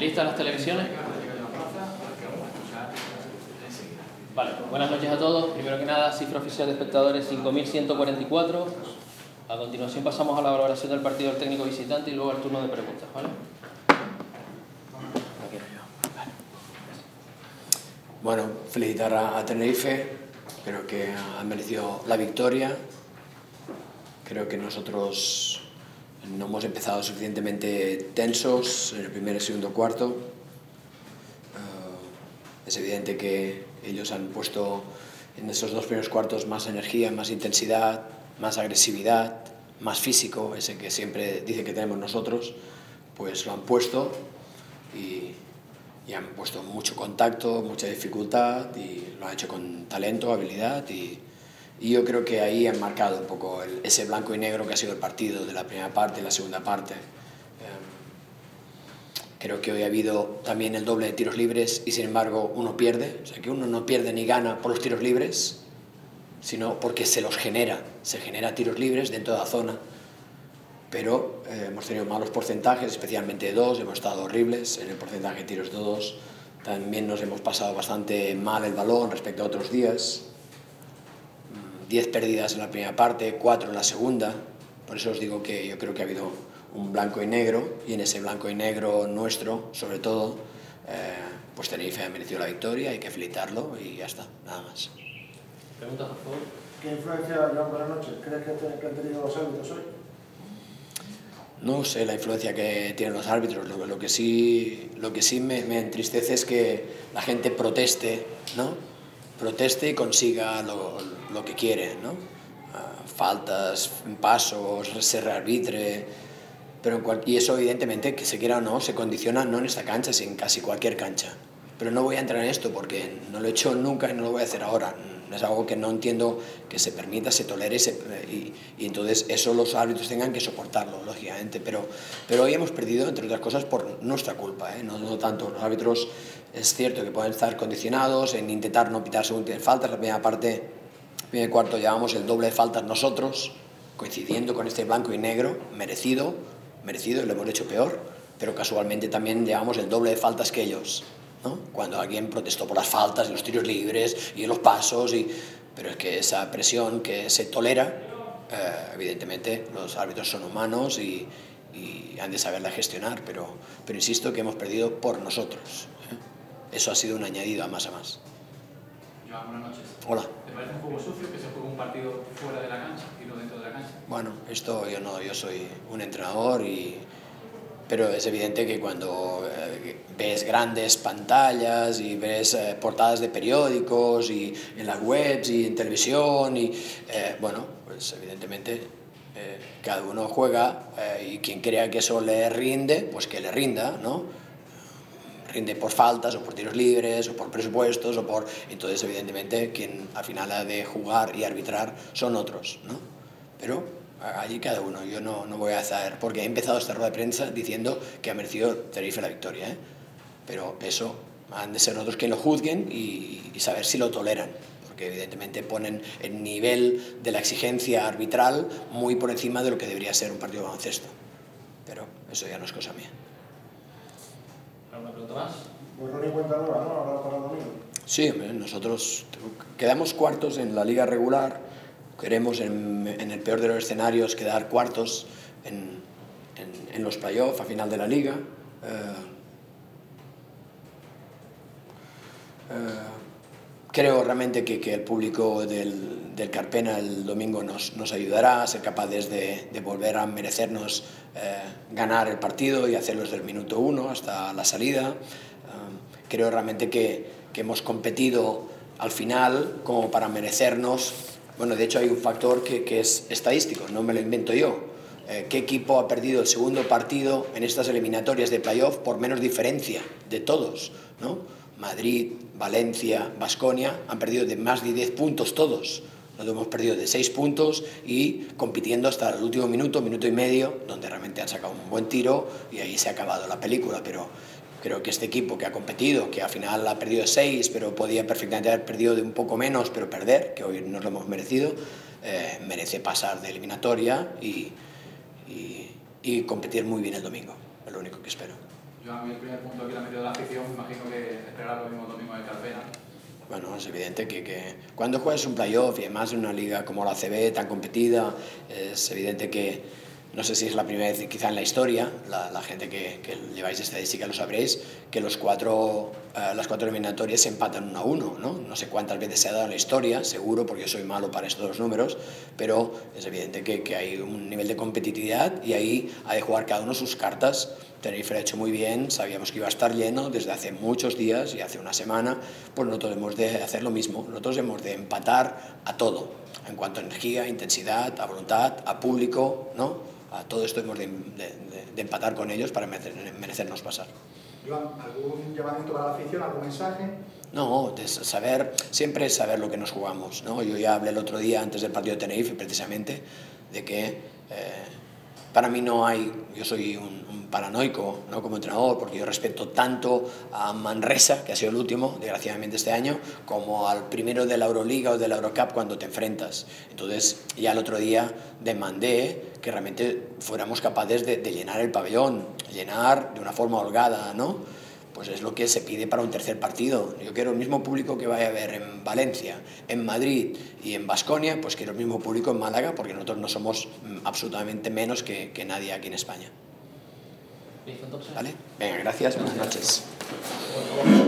¿Listas las televisiones? Vale, pues buenas noches a todos. Primero que nada, cifra oficial de espectadores 5.144. A continuación pasamos a la valoración del partido del técnico visitante y luego al turno de preguntas, ¿vale? Bueno, felicitar a Tenerife. Creo que han merecido la victoria. Creo que nosotros no hemos empezado suficientemente tensos en el primer y segundo cuarto. Es evidente que ellos han puesto en esos dos primeros cuartos más energía, más intensidad, más agresividad, más físico, ese que siempre dice que tenemos nosotros, pues lo han puesto y han puesto mucho contacto, mucha dificultad y lo han hecho con talento, habilidad y yo creo que ahí han marcado un poco ese blanco y negro que ha sido el partido de la primera parte y la segunda parte. Creo que hoy ha habido también el doble de tiros libres y sin embargo uno pierde, o sea que uno no pierde ni gana por los tiros libres, sino porque se genera tiros libres dentro de la zona, pero hemos tenido malos porcentajes, especialmente de dos, hemos estado horribles en el porcentaje de tiros de dos, también nos hemos pasado bastante mal el balón respecto a otros días, 10 pérdidas en la primera parte, 4 en la segunda, por eso os digo que yo creo que ha habido un blanco y negro, y en ese blanco y negro nuestro, sobre todo, pues Tenerife ha merecido la victoria, hay que felicitarlo y ya está, nada más. Preguntas, por favor. ¿Qué influencia, Joan, buenas noches, crees que han tenido los árbitros hoy? No sé la influencia que tienen los árbitros, lo que sí me entristece es que la gente proteste, ¿no? Proteste y consiga lo que quiere, ¿no? Faltas, pasos, se rearbitre, y eso evidentemente, que se quiera o no, se condiciona no en esta cancha, sino en casi cualquier cancha. Pero no voy a entrar en esto porque no lo he hecho nunca y no lo voy a hacer ahora. Es algo que no entiendo que se permita, se tolere y entonces eso los árbitros tengan que soportarlo, lógicamente. Pero hoy hemos perdido, entre otras cosas, por nuestra culpa, ¿eh? No tanto. Los árbitros es cierto que pueden estar condicionados en intentar no pitar según tienen faltas. La primera parte, primer cuarto, llevamos el doble de faltas nosotros, coincidiendo con este blanco y negro, merecido, y lo hemos hecho peor, pero casualmente también llevamos el doble de faltas que ellos, ¿no? Cuando alguien protestó por las faltas y los tiros libres y los pasos, pero es que esa presión que se tolera, evidentemente los árbitros son humanos y han de saberla gestionar, pero insisto que hemos perdido por nosotros, ¿eh? Eso ha sido un añadido a más. Joan, buenas noches. Hola. ¿Te parece un juego sucio que se juegue un partido fuera de la cancha y no dentro de la cancha? Bueno, esto yo soy un entrenador pero es evidente que cuando ves grandes pantallas y ves portadas de periódicos y en las webs y en televisión bueno, pues evidentemente cada uno juega y quien crea que eso le rinde, pues que le rinda, ¿no? Rinde por faltas o por tiros libres o por presupuestos entonces evidentemente quien al final ha de jugar y arbitrar son otros, ¿no? Pero allí cada uno, yo no voy a hacer, porque he empezado esta rueda de prensa diciendo que ha merecido Tenerife la victoria, ¿eh? Pero eso han de ser otros quienes lo juzguen y saber si lo toleran, porque evidentemente ponen el nivel de la exigencia arbitral muy por encima de lo que debería ser un partido de baloncesto, pero eso ya no es cosa mía. ¿Alguna pregunta más? Borrón y cuenta nueva, ¿no? Ahora para el domingo. Sí, nosotros quedamos cuartos en la liga regular, queremos en el peor de los escenarios quedar cuartos en los playoffs a final de la liga. Creo realmente que el público del Carpena el domingo nos ayudará a ser capaces de volver a merecernos ganar el partido y hacerlo desde el minuto 1 hasta la salida. Creo realmente que hemos competido al final como para merecernos. Bueno, de hecho hay un factor que es estadístico, no me lo invento yo. ¿Qué equipo ha perdido el segundo partido en estas eliminatorias de playoff por menos diferencia de todos, ¿no? Madrid, Valencia, Baskonia han perdido de más de 10 puntos todos. Nosotros hemos perdido de 6 puntos y compitiendo hasta el último minuto y medio, donde realmente han sacado un buen tiro y ahí se ha acabado la película, pero creo que este equipo que ha competido, que al final ha perdido de 6, pero podía perfectamente haber perdido de un poco menos, pero perder, que hoy nos lo hemos merecido, merece pasar de eliminatoria y competir muy bien el domingo, es lo único que espero. Yo a mí el primer punto que le ha metido de la afición, me imagino que esperará lo mismo domingo de Carpena. Bueno, es evidente que cuando juegas un playoff y además en una liga como la ACB tan competida, es evidente que, no sé si es la primera vez quizá en la historia, la gente que lleváis estadística lo sabréis, que las cuatro eliminatorias se empatan 1-1, ¿no? No sé cuántas veces se ha dado en la historia, seguro, porque yo soy malo para estos números, pero es evidente que hay un nivel de competitividad y ahí ha de jugar cada uno sus cartas. Tenerife lo ha hecho muy bien, sabíamos que iba a estar lleno desde hace muchos días y hace una semana, pues nosotros hemos de hacer lo mismo, nosotros hemos de empatar a todo, en cuanto a energía, intensidad, a voluntad, a público, ¿no? A todo esto hemos de empatar con ellos para merecernos pasar. Joan, ¿algún llamamiento para la afición, algún mensaje? No, siempre es saber lo que nos jugamos, ¿no? Yo ya hablé el otro día, antes del partido de Tenerife, precisamente, de que para mí no hay, yo soy un paranoico, ¿no? Como entrenador, porque yo respeto tanto a Manresa, que ha sido el último, desgraciadamente este año, como al primero de la Euroliga o de la Eurocup cuando te enfrentas. Entonces, ya el otro día demandé que realmente fuéramos capaces de llenar el pabellón, llenar de una forma holgada, ¿no? Pues es lo que se pide para un tercer partido. Yo quiero el mismo público que vaya a haber en Valencia, en Madrid y en Baskonia, pues quiero el mismo público en Málaga, porque nosotros no somos absolutamente menos que nadie aquí en España. Listo, entonces. ¿Vale? Venga, gracias, buenas noches.